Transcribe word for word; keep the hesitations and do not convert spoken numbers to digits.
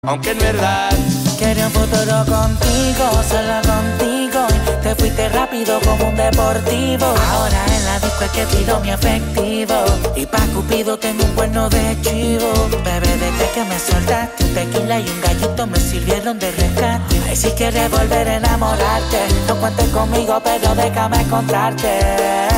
Aunque en verdad quería un futuro contigo, solo contigo. Te fuiste rápido como un deportivo. Ahora en la disco es que tiro mi efectivo. Y pa' Cupido tengo un cuerno de chivo. Bebé, desde que me soltaste, un tequila y un gallito me sirvieron de rescate. Ay, si quieres volver a enamorarte, no cuentes conmigo, pero déjame encontrarte.